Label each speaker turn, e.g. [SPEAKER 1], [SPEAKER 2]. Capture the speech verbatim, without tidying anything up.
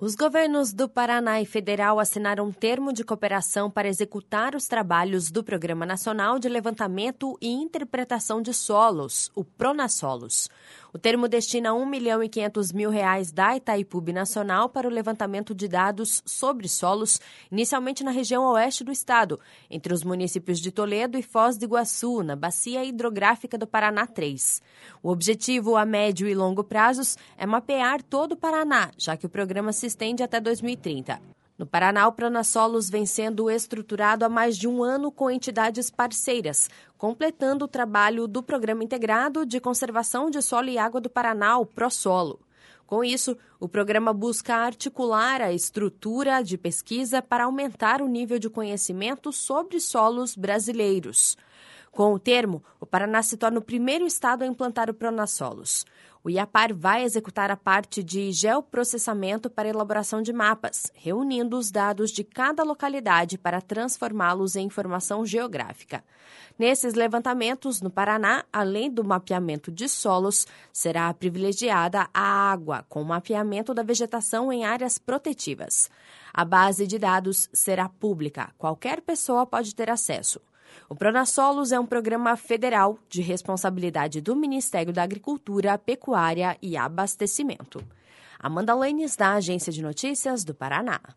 [SPEAKER 1] Os governos do Paraná e Federal assinaram um termo de cooperação para executar os trabalhos do Programa Nacional de Levantamento e Interpretação de Solos, o PRONASSOLOS. O termo destina um milhão e quinhentos mil reais da Itaipu Binacional para o levantamento de dados sobre solos, inicialmente na região oeste do estado, entre os municípios de Toledo e Foz do Iguaçu, na Bacia Hidrográfica do Paraná três. O objetivo a médio e longo prazos é mapear todo o Paraná, já que o programa se estende até dois mil e trinta. No Paraná, o PRONASSOLOS vem sendo estruturado há mais de um ano com entidades parceiras, completando o trabalho do Programa Integrado de Conservação de Solo e Água do Paraná, o PROSOLO. Com isso, o programa busca articular a estrutura de pesquisa para aumentar o nível de conhecimento sobre solos brasileiros. Com o termo, o Paraná se torna o primeiro estado a implantar o PRONASSOLOS. O IAPAR vai executar a parte de geoprocessamento para elaboração de mapas, reunindo os dados de cada localidade para transformá-los em informação geográfica. Nesses levantamentos, no Paraná, além do mapeamento de solos, será privilegiada a água, com o mapeamento da vegetação em áreas protetivas. A base de dados será pública, qualquer pessoa pode ter acesso. O PRONASSOLOS é um programa federal de responsabilidade do Ministério da Agricultura, Pecuária e Abastecimento. Amanda Lenes, da Agência de Notícias do Paraná.